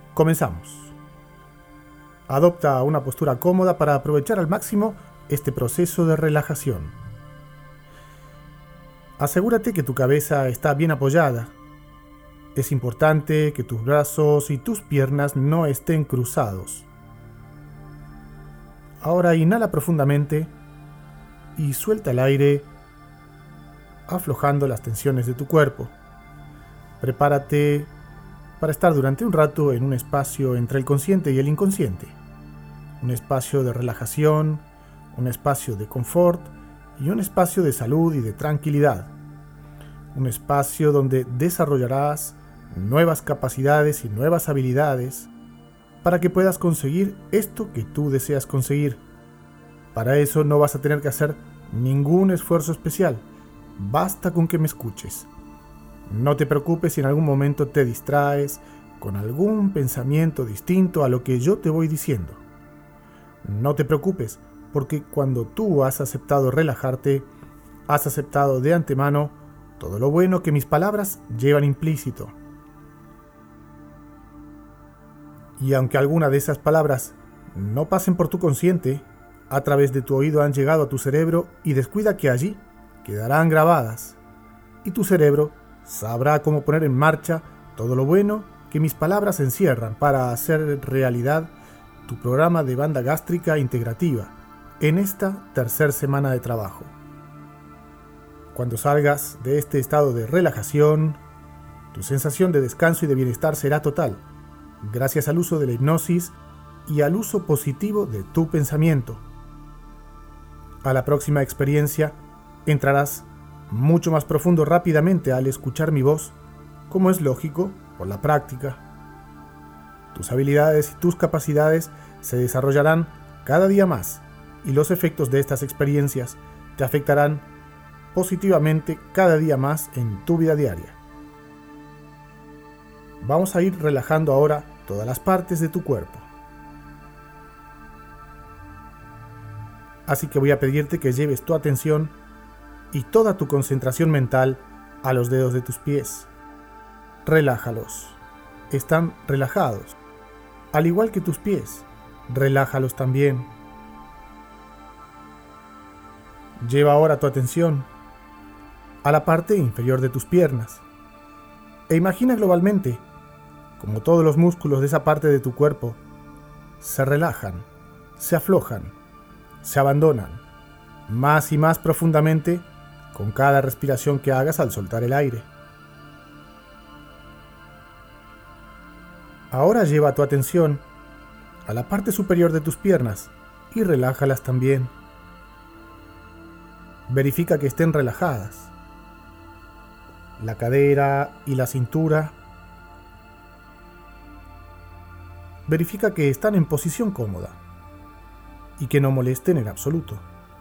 Comenzamos. Adopta una postura cómoda para aprovechar al máximo este proceso de relajación. Asegúrate que tu cabeza está bien apoyada. Es importante que tus brazos y tus piernas no estén cruzados. Ahora inhala profundamente y suelta el aire, aflojando las tensiones de tu cuerpo. Prepárate para estar durante un rato en un espacio entre el consciente y el inconsciente. Un espacio de relajación, un espacio de confort y un espacio de salud y de tranquilidad. Un espacio donde desarrollarás nuevas capacidades y nuevas habilidades para que puedas conseguir esto que tú deseas conseguir. Para eso no vas a tener que hacer ningún esfuerzo especial. Basta con que me escuches. No te preocupes si en algún momento te distraes con algún pensamiento distinto a lo que yo te voy diciendo. No te preocupes, porque cuando tú has aceptado relajarte, has aceptado de antemano todo lo bueno que mis palabras llevan implícito. Y aunque alguna de esas palabras no pasen por tu consciente, a través de tu oído han llegado a tu cerebro y descuida que allí quedarán grabadas. Y tu cerebro sabrá cómo poner en marcha todo lo bueno que mis palabras encierran para hacer realidad tu programa de banda gástrica integrativa en esta tercera semana de trabajo. Cuando salgas de este estado de relajación, tu sensación de descanso y de bienestar será total, gracias al uso de la hipnosis y al uso positivo de tu pensamiento. A la próxima experiencia entrarás mucho más profundo rápidamente al escuchar mi voz, como es lógico por la práctica. Tus habilidades y tus capacidades se desarrollarán cada día más y los efectos de estas experiencias te afectarán positivamente cada día más en tu vida diaria. Vamos a ir relajando ahora todas las partes de tu cuerpo. Así que voy a pedirte que lleves tu atención y toda tu concentración mental a los dedos de tus pies. Relájalos. Están relajados. Al igual que tus pies, relájalos también. Lleva ahora tu atención a la parte inferior de tus piernas e imagina globalmente como todos los músculos de esa parte de tu cuerpo se relajan, se aflojan, se abandonan más y más profundamente con cada respiración que hagas al soltar el aire. Ahora lleva tu atención a la parte superior de tus piernas y relájalas también. Verifica que estén relajadas. La cadera y la cintura. Verifica que están en posición cómoda y que no molesten en absoluto.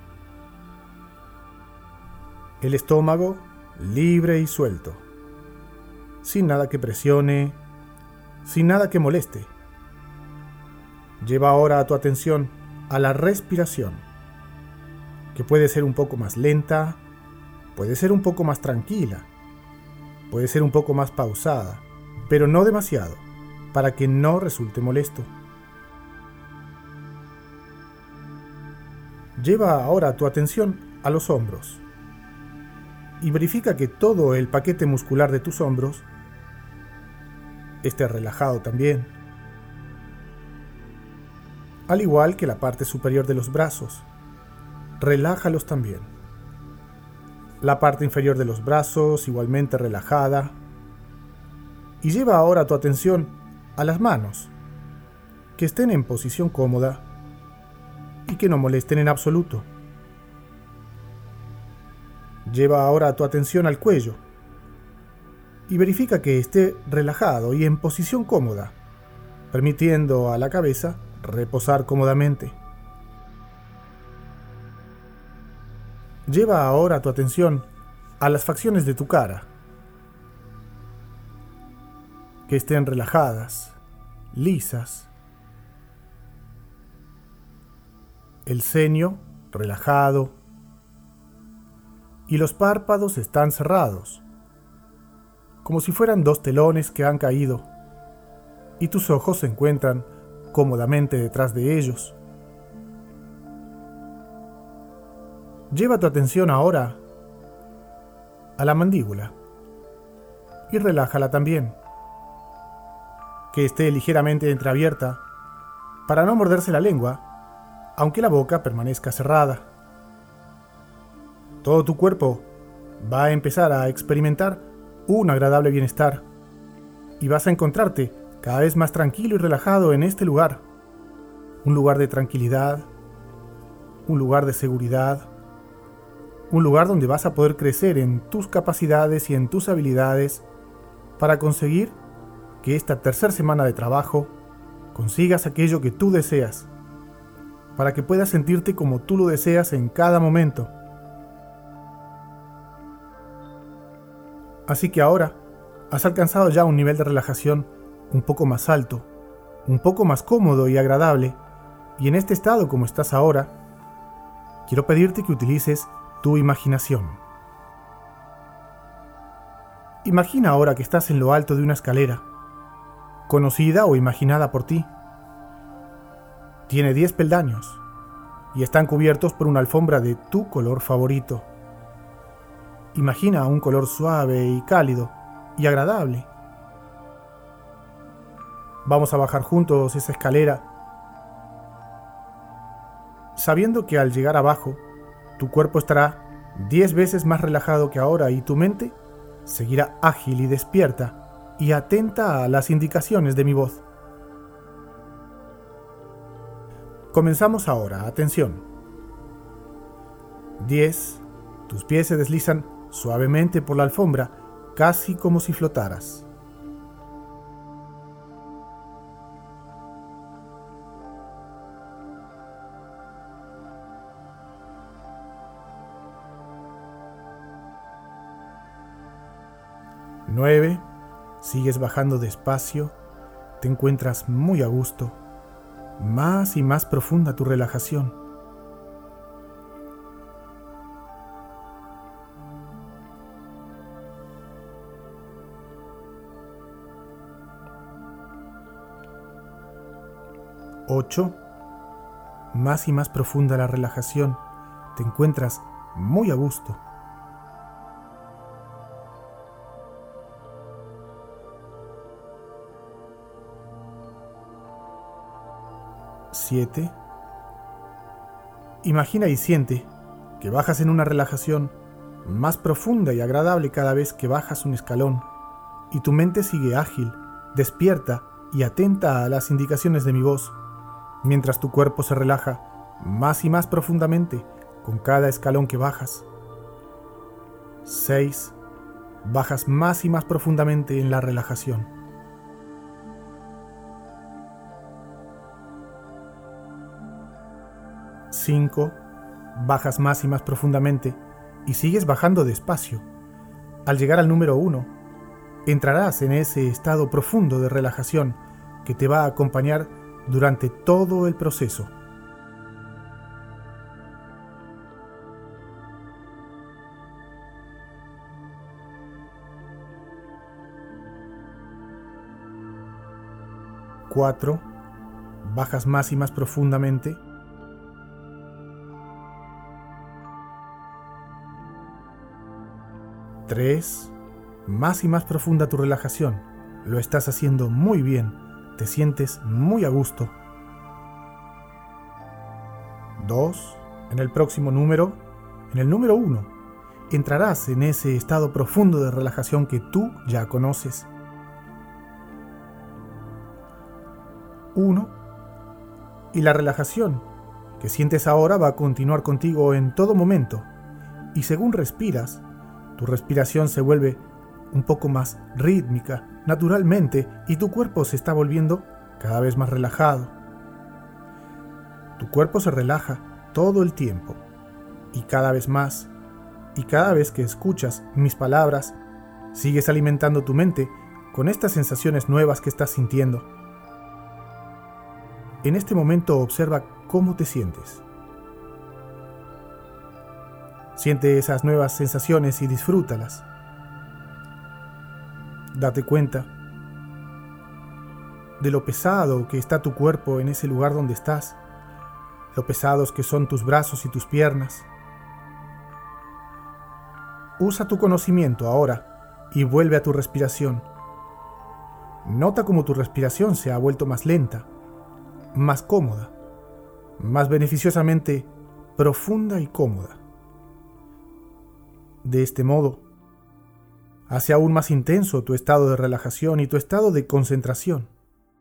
El estómago libre y suelto, sin nada que presione, sin nada que moleste. Lleva ahora tu atención a la respiración, que puede ser un poco más lenta, puede ser un poco más tranquila, puede ser un poco más pausada, pero no demasiado, para que no resulte molesto. Lleva ahora tu atención a los hombros y verifica que todo el paquete muscular de tus hombros esté relajado también, al igual que la parte superior de los brazos. Relájalos también. La parte inferior de los brazos igualmente relajada. Y lleva ahora tu atención a las manos, que estén en posición cómoda y que no molesten en absoluto. Lleva ahora tu atención al cuello y verifica que esté relajado y en posición cómoda, permitiendo a la cabeza reposar cómodamente. Lleva ahora tu atención a las facciones de tu cara, que estén relajadas, lisas. El ceño relajado y los párpados están cerrados, como si fueran dos telones que han caído. y tus ojos se encuentran cómodamente detrás de ellos. Lleva tu atención ahora a la mandíbula y relájala también, que esté ligeramente entreabierta para no morderse la lengua, aunque la boca permanezca cerrada. Todo tu cuerpo va a empezar a experimentar un agradable bienestar y vas a encontrarte cada vez más tranquilo y relajado en este lugar. Un lugar de tranquilidad, un lugar de seguridad, un lugar donde vas a poder crecer en tus capacidades y en tus habilidades para conseguir que esta tercera semana de trabajo consigas aquello que tú deseas, para que puedas sentirte como tú lo deseas en cada momento. Así que ahora has alcanzado ya un nivel de relajación un poco más alto, un poco más cómodo y agradable, y en este estado como estás ahora, quiero pedirte que utilices tu imaginación. Imagina ahora que estás en lo alto de una escalera, conocida o imaginada por ti. Tiene 10 peldaños y están cubiertos por una alfombra de tu color favorito. Imagina un color suave y cálido y agradable. Vamos a bajar juntos esa escalera, sabiendo que al llegar abajo, tu cuerpo estará 10 veces más relajado que ahora y tu mente seguirá ágil y despierta y atenta a las indicaciones de mi voz. Comenzamos ahora, atención. 10. Tus pies se deslizan suavemente por la alfombra, casi como si flotaras. 9. Sigues bajando despacio, te encuentras muy a gusto, más y más profunda tu relajación. 8. Más y más profunda la relajación, te encuentras muy a gusto. 7. Imagina y siente que bajas en una relajación más profunda y agradable cada vez que bajas un escalón, y tu mente sigue ágil, despierta y atenta a las indicaciones de mi voz, mientras tu cuerpo se relaja más y más profundamente con cada escalón que bajas. 6. Bajas más y más profundamente en la relajación. 5. Bajas más y más profundamente y sigues bajando despacio. Al llegar al número 1, entrarás en ese estado profundo de relajación que te va a acompañar durante todo el proceso. Cuatro. Bajas más y más profundamente. 3. Más y más profunda tu relajación. Lo estás haciendo muy bien. Te sientes muy a gusto. 2. En el próximo número, en el número 1, entrarás en ese estado profundo de relajación que tú ya conoces. 1. Y la relajación que sientes ahora va a continuar contigo en todo momento. Y según respiras, tu respiración se vuelve un poco más rítmica, naturalmente, y tu cuerpo se está volviendo cada vez más relajado. Tu cuerpo se relaja todo el tiempo, y cada vez más, y cada vez que escuchas mis palabras, sigues alimentando tu mente con estas sensaciones nuevas que estás sintiendo. En este momento observa cómo te sientes. Siente esas nuevas sensaciones y disfrútalas. Date cuenta de lo pesado que está tu cuerpo en ese lugar donde estás, lo pesados que son tus brazos y tus piernas. Usa tu conocimiento ahora y vuelve a tu respiración. Nota cómo tu respiración se ha vuelto más lenta, más cómoda, más beneficiosamente profunda y cómoda. De este modo, hace aún más intenso tu estado de relajación y tu estado de concentración.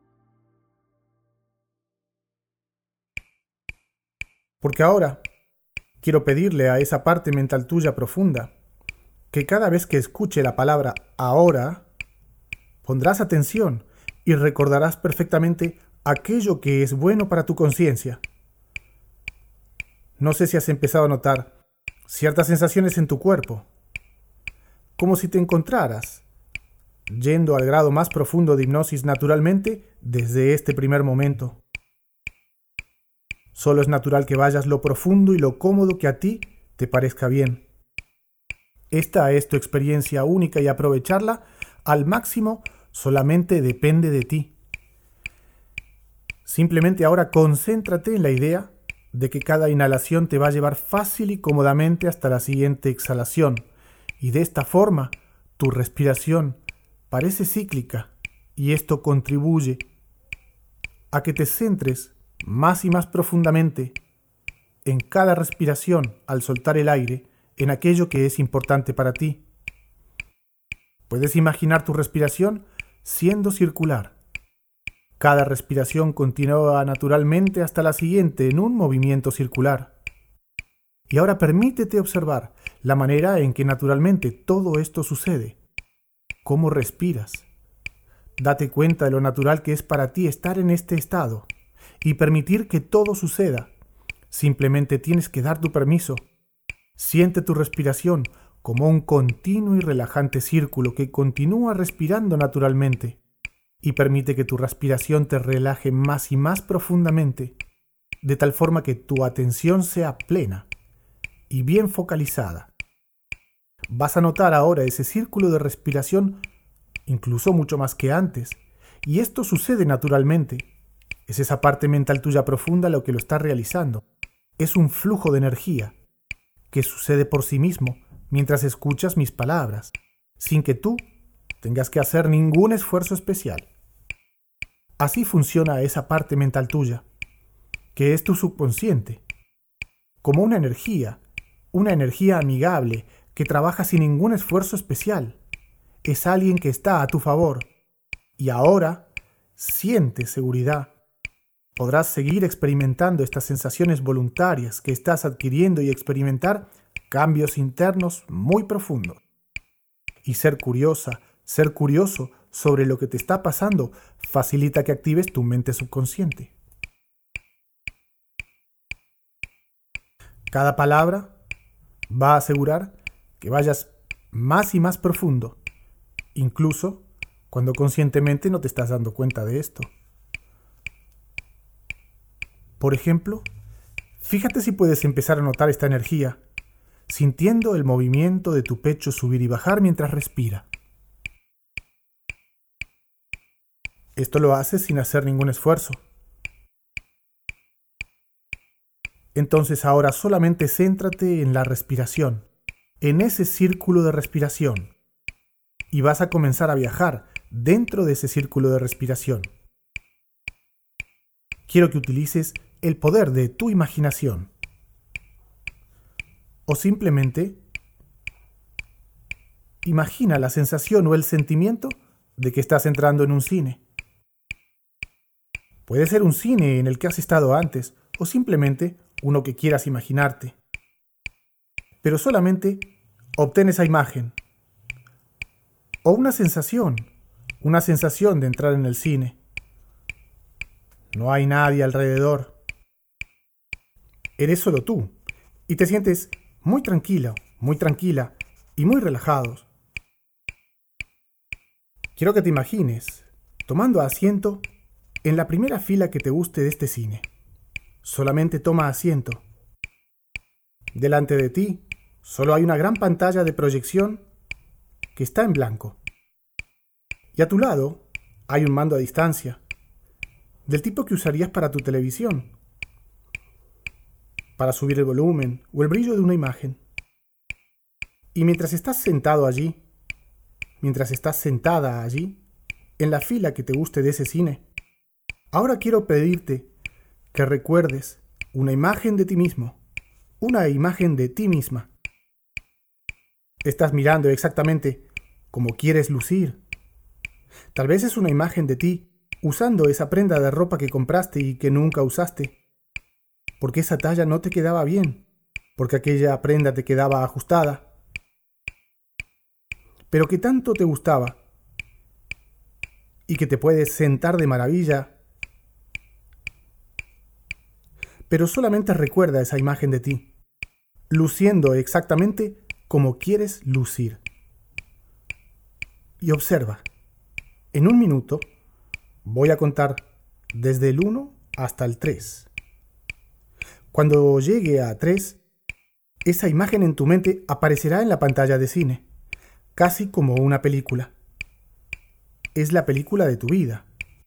Porque ahora quiero pedirle a esa parte mental tuya profunda que cada vez que escuche la palabra ahora, pondrás atención y recordarás perfectamente aquello que es bueno para tu conciencia. No sé si has empezado a notar ciertas sensaciones en tu cuerpo, como si te encontraras yendo al grado más profundo de hipnosis naturalmente desde este primer momento. Solo es natural que vayas lo profundo y lo cómodo que a ti te parezca bien. Esta es tu experiencia única y aprovecharla al máximo solamente depende de ti. Simplemente ahora concéntrate en la idea de que cada inhalación te va a llevar fácil y cómodamente hasta la siguiente exhalación, y de esta forma tu respiración parece cíclica y esto contribuye a que te centres más y más profundamente en cada respiración al soltar el aire en aquello que es importante para ti. Puedes imaginar tu respiración siendo circular. Cada respiración continúa naturalmente hasta la siguiente en un movimiento circular. Y ahora permítete observar la manera en que naturalmente todo esto sucede. ¿Cómo respiras? Date cuenta de lo natural que es para ti estar en este estado y permitir que todo suceda. Simplemente tienes que dar tu permiso. Siente tu respiración como un continuo y relajante círculo que continúa respirando naturalmente y permite que tu respiración te relaje más y más profundamente, de tal forma que tu atención sea plena y bien focalizada. Vas a notar ahora ese círculo de respiración incluso mucho más que antes, y esto sucede naturalmente. Es esa parte mental tuya profunda lo que lo está realizando. Es un flujo de energía que sucede por sí mismo mientras escuchas mis palabras, sin que tú tengas que hacer ningún esfuerzo especial. Así funciona esa parte mental tuya, que es tu subconsciente, como una energía amigable que trabaja sin ningún esfuerzo especial. Es alguien que está a tu favor. Y ahora sientes seguridad. Podrás seguir experimentando estas sensaciones voluntarias que estás adquiriendo y experimentar cambios internos muy profundos. Y ser curioso sobre lo que te está pasando facilita que actives tu mente subconsciente. Cada palabra va a asegurar que vayas más y más profundo, incluso cuando conscientemente no te estás dando cuenta de esto. Por ejemplo, fíjate si puedes empezar a notar esta energía, sintiendo el movimiento de tu pecho subir y bajar mientras respira. Esto lo haces sin hacer ningún esfuerzo. Entonces ahora solamente céntrate en la respiración, en ese círculo de respiración, y vas a comenzar a viajar dentro de ese círculo de respiración. Quiero que utilices el poder de tu imaginación. O simplemente imagina la sensación o el sentimiento de que estás entrando en un cine. Puede ser un cine en el que has estado antes o simplemente uno que quieras imaginarte. Pero solamente obtén esa imagen. O una sensación de entrar en el cine. No hay nadie alrededor. Eres solo tú y te sientes muy tranquilo, muy tranquila y muy relajados. Quiero que te imagines tomando asiento en la primera fila que te guste de este cine. Solamente toma asiento. Delante de ti solo hay una gran pantalla de proyección que está en blanco. Y a tu lado hay un mando a distancia del tipo que usarías para tu televisión, para subir el volumen o el brillo de una imagen. Y mientras estás sentado allí, mientras estás sentada allí, en la fila que te guste de ese cine, ahora quiero pedirte que recuerdes una imagen de ti mismo, una imagen de ti misma. Estás mirando exactamente como quieres lucir. Tal vez es una imagen de ti usando esa prenda de ropa que compraste y que nunca usaste, porque esa talla no te quedaba bien, porque aquella prenda te quedaba ajustada, pero que tanto te gustaba y que te puedes sentar de maravilla. Pero solamente recuerda esa imagen de ti, luciendo exactamente como quieres lucir. Y observa, en un minuto voy a contar desde el 1 hasta el 3. Cuando llegue a 3, esa imagen en tu mente aparecerá en la pantalla de cine, casi como una película. Es la película de tu vida.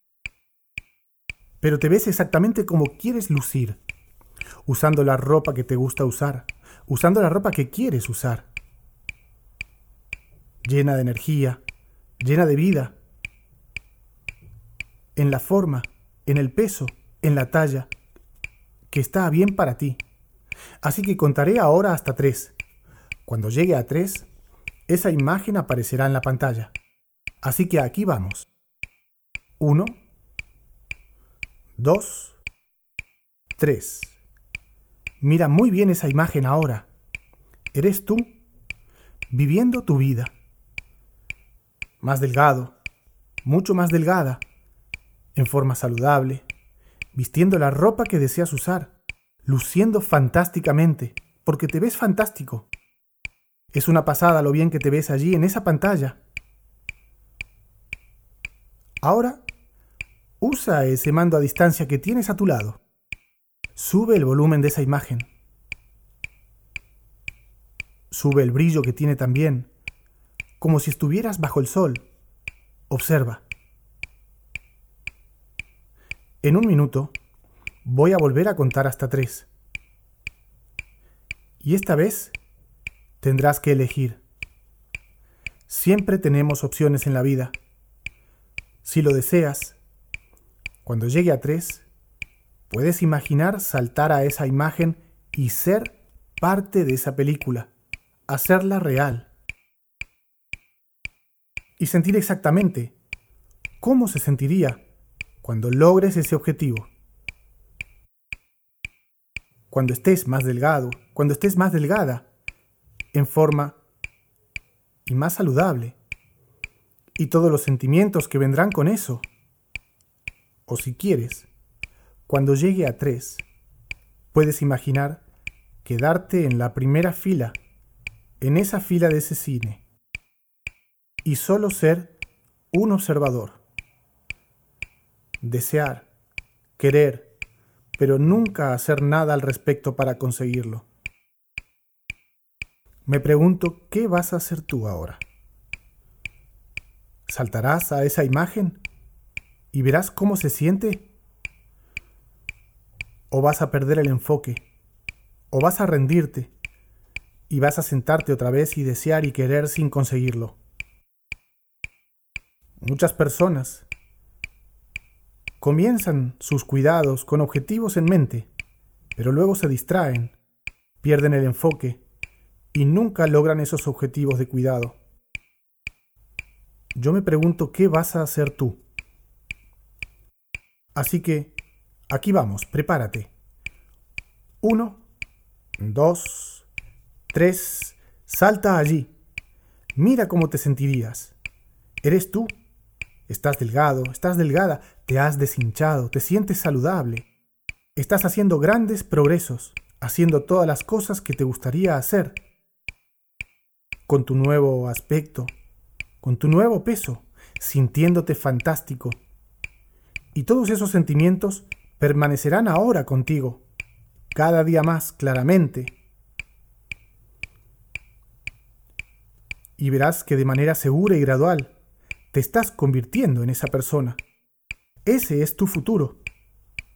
Pero te ves exactamente como quieres lucir, usando la ropa que te gusta usar, usando la ropa que quieres usar. Llena de energía, llena de vida, en la forma, en el peso, en la talla, que está bien para ti. Así que contaré ahora hasta 3. Cuando llegue a 3, esa imagen aparecerá en la pantalla. Así que aquí vamos. 1, 2, 3. Mira muy bien esa imagen ahora. Eres tú, viviendo tu vida. Más delgado, mucho más delgada, en forma saludable, vistiendo la ropa que deseas usar, luciendo fantásticamente, porque te ves fantástico. Es una pasada lo bien que te ves allí en esa pantalla. Ahora, usa ese mando a distancia que tienes a tu lado. Sube el volumen de esa imagen. Sube el brillo que tiene también, como si estuvieras bajo el sol. Observa. En un minuto, voy a volver a contar hasta 3. Y esta vez, tendrás que elegir. Siempre tenemos opciones en la vida. Si lo deseas, cuando llegue a 3, puedes imaginar saltar a esa imagen y ser parte de esa película, hacerla real. Y sentir exactamente cómo se sentiría cuando logres ese objetivo. Cuando estés más delgado, cuando estés más delgada, en forma y más saludable. Y todos los sentimientos que vendrán con eso. O si quieres, cuando llegue a 3, puedes imaginar quedarte en la primera fila, en esa fila de ese cine, y solo ser un observador. Desear, querer, pero nunca hacer nada al respecto para conseguirlo. Me pregunto, ¿qué vas a hacer tú ahora? ¿Saltarás a esa imagen y verás cómo se siente? ¿O vas a perder el enfoque? ¿O vas a rendirte y vas a sentarte otra vez y desear y querer sin conseguirlo? Muchas personas comienzan sus cuidados con objetivos en mente, pero luego se distraen, pierden el enfoque y nunca logran esos objetivos de cuidado. Yo me pregunto, ¿qué vas a hacer tú? Así que, aquí vamos, prepárate. 1, 2, 3, salta allí. Mira cómo te sentirías. ¿Eres tú? Estás delgado, estás delgada, te has deshinchado, te sientes saludable. Estás haciendo grandes progresos, haciendo todas las cosas que te gustaría hacer. Con tu nuevo aspecto, con tu nuevo peso, sintiéndote fantástico. Y todos esos sentimientos permanecerán ahora contigo, cada día más claramente. Y verás que de manera segura y gradual te estás convirtiendo en esa persona. Ese es tu futuro.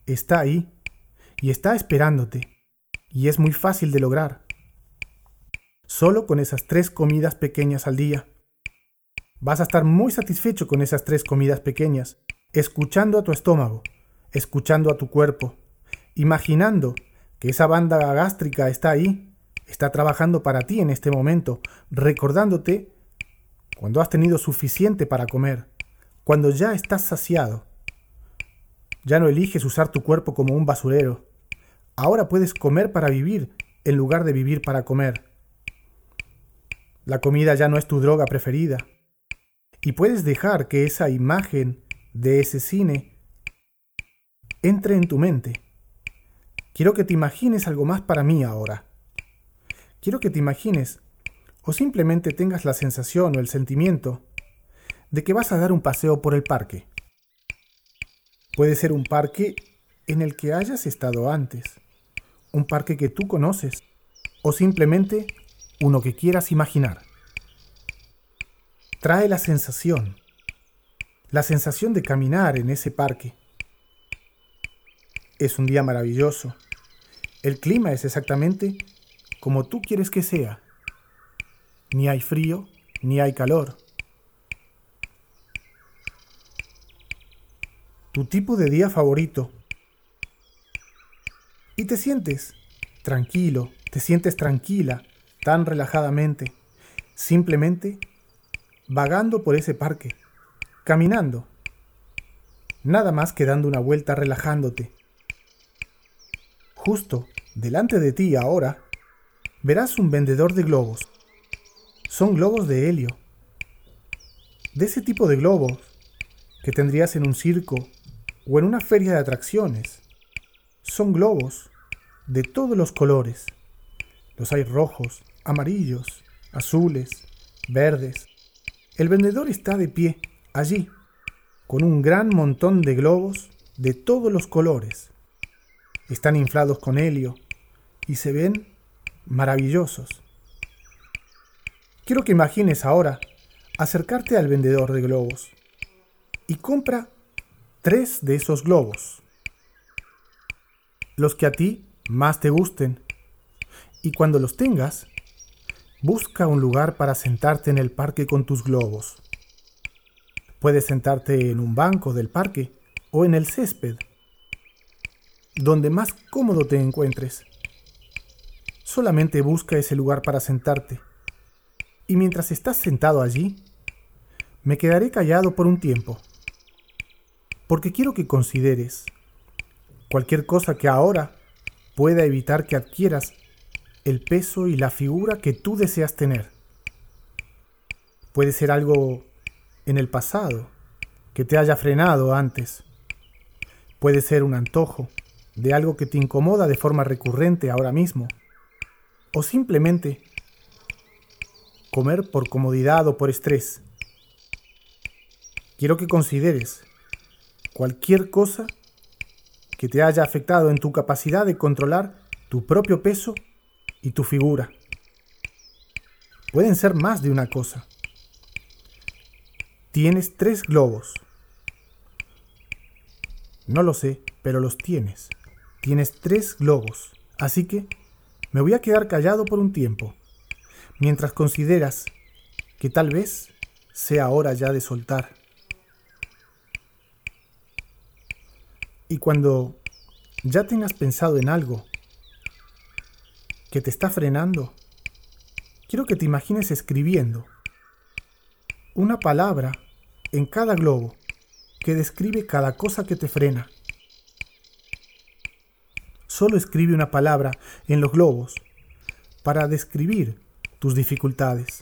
está ahí y está esperándote, y es muy fácil de lograr. Solo con esas 3 comidas pequeñas al día. Vas a estar muy satisfecho con esas 3 comidas pequeñas, escuchando a tu estómago, escuchando a tu cuerpo, imaginando que esa banda gástrica está ahí, está trabajando para ti en este momento, recordándote cuando has tenido suficiente para comer, cuando ya estás saciado. Ya no eliges usar tu cuerpo como un basurero. Ahora puedes comer para vivir en lugar de vivir para comer. La comida ya no es tu droga preferida. Y puedes dejar que esa imagen de ese cine entre en tu mente. Quiero que te imagines algo más para mí ahora. Quiero que te imagines, o simplemente tengas la sensación o el sentimiento, de que vas a dar un paseo por el parque. Puede ser un parque en el que hayas estado antes, un parque que tú conoces, o simplemente uno que quieras imaginar. Trae la sensación de caminar en ese parque. Es un día maravilloso. El clima es exactamente como tú quieres que sea. Ni hay frío, ni hay calor. Tu tipo de día favorito. Y te sientes tranquilo, te sientes tranquila, tan relajadamente, simplemente vagando por ese parque, caminando, nada más que dando una vuelta relajándote. Justo delante de ti ahora, verás un vendedor de globos. Son globos de helio. De ese tipo de globos que tendrías en un circo o en una feria de atracciones. Son globos de todos los colores. Los hay rojos, amarillos, azules, verdes. El vendedor está de pie, allí, con un gran montón de globos de todos los colores. Están inflados con helio y se ven maravillosos. Quiero que imagines ahora acercarte al vendedor de globos y compra 3 de esos globos, los que a ti más te gusten, y cuando los tengas, busca un lugar para sentarte en el parque con tus globos. Puedes sentarte en un banco del parque o en el césped, donde más cómodo te encuentres. Solamente busca ese lugar para sentarte. Y mientras estás sentado allí, me quedaré callado por un tiempo, porque quiero que consideres cualquier cosa que ahora pueda evitar que adquieras el peso y la figura que tú deseas tener. Puede ser algo en el pasado que te haya frenado antes. Puede ser un antojo de algo que te incomoda de forma recurrente ahora mismo. O simplemente comer por comodidad o por estrés. Quiero que consideres cualquier cosa que te haya afectado en tu capacidad de controlar tu propio peso y tu figura. Pueden ser más de una cosa. Tienes 3 globos. No lo sé, pero los tienes. Tienes 3 globos. Así que me voy a quedar callado por un tiempo, mientras consideras que tal vez sea hora ya de soltar. Y cuando ya tengas pensado en algo que te está frenando, quiero que te imagines escribiendo una palabra en cada globo que describe cada cosa que te frena. Solo escribe una palabra en los globos para describir tus dificultades.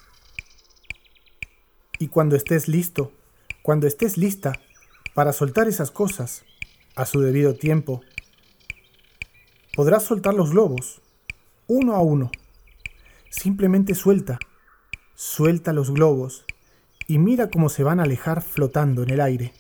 Y cuando estés listo, cuando estés lista para soltar esas cosas a su debido tiempo, podrás soltar los globos uno a uno. Simplemente suelta los globos y mira cómo se van a alejar flotando en el aire.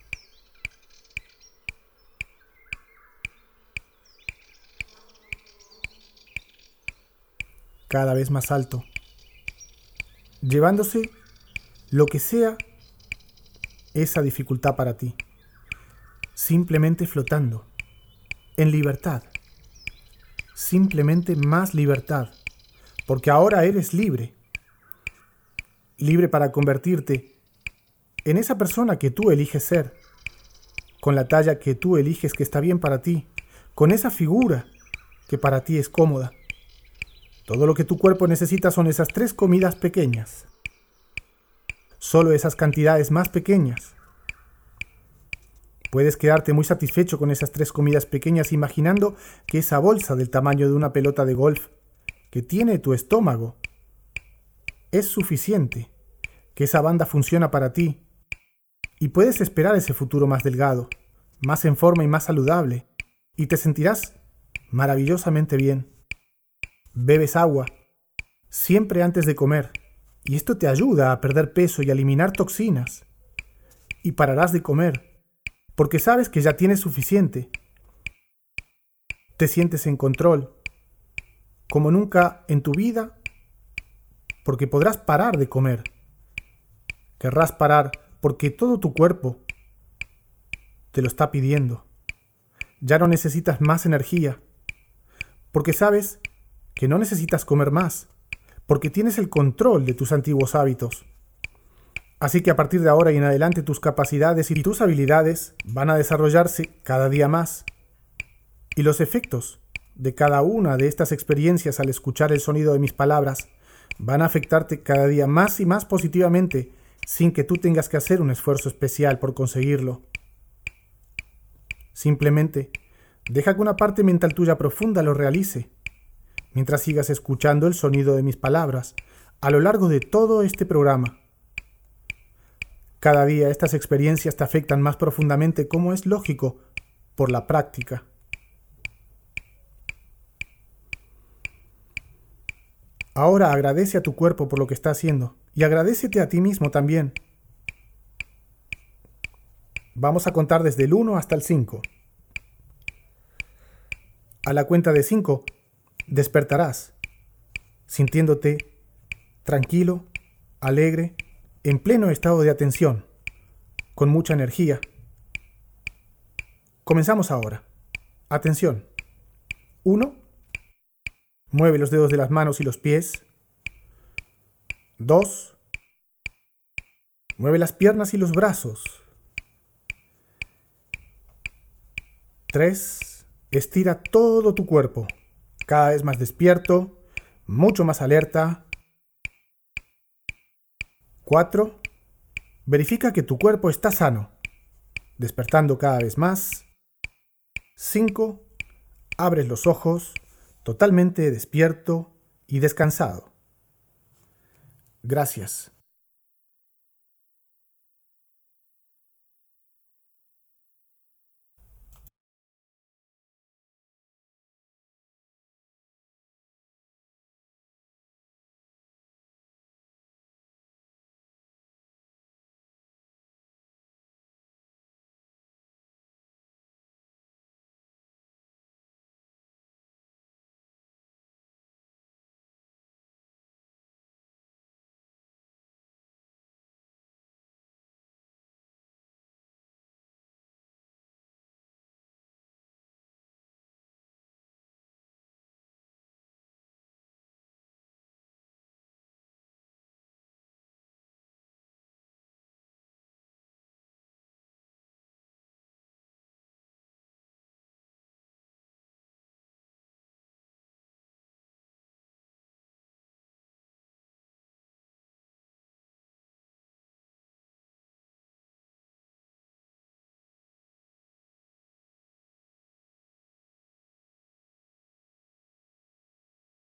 Cada vez más alto, llevándose lo que sea esa dificultad para ti, simplemente flotando, en libertad. Simplemente más libertad, porque ahora eres libre. Libre para convertirte en esa persona que tú eliges ser, con la talla que tú eliges que está bien para ti, con esa figura que para ti es cómoda. Todo lo que tu cuerpo necesita son esas 3 comidas pequeñas. Solo esas cantidades más pequeñas. Puedes quedarte muy satisfecho con esas 3 comidas pequeñas imaginando que esa bolsa del tamaño de una pelota de golf que tiene tu estómago es suficiente, que esa banda funciona para ti y puedes esperar ese futuro más delgado, más en forma y más saludable y te sentirás maravillosamente bien. Bebes agua siempre antes de comer y esto te ayuda a perder peso y a eliminar toxinas y pararás de comer porque sabes que ya tienes suficiente. Te sientes en control, como nunca en tu vida, porque podrás parar de comer. Querrás parar porque todo tu cuerpo te lo está pidiendo. Ya no necesitas más energía, porque sabes que no necesitas comer más, porque tienes el control de tus antiguos hábitos. Así que a partir de ahora y en adelante tus capacidades y tus habilidades van a desarrollarse cada día más. Y los efectos de cada una de estas experiencias al escuchar el sonido de mis palabras van a afectarte cada día más y más positivamente sin que tú tengas que hacer un esfuerzo especial por conseguirlo. Simplemente deja que una parte mental tuya profunda lo realice mientras sigas escuchando el sonido de mis palabras a lo largo de todo este programa. Cada día estas experiencias te afectan más profundamente, como es lógico, por la práctica. Ahora agradece a tu cuerpo por lo que está haciendo y agradécete a ti mismo también. Vamos a contar desde el 1 hasta el 5. A la cuenta de 5, despertarás, sintiéndote tranquilo, alegre, en pleno estado de atención, con mucha energía. Comenzamos ahora. Atención. 1. Mueve los dedos de las manos y los pies. 2. Mueve las piernas y los brazos. 3. Estira todo tu cuerpo, cada vez más despierto, mucho más alerta. 4. Verifica que tu cuerpo está sano, despertando cada vez más. 5. Abres los ojos, totalmente despierto y descansado. Gracias.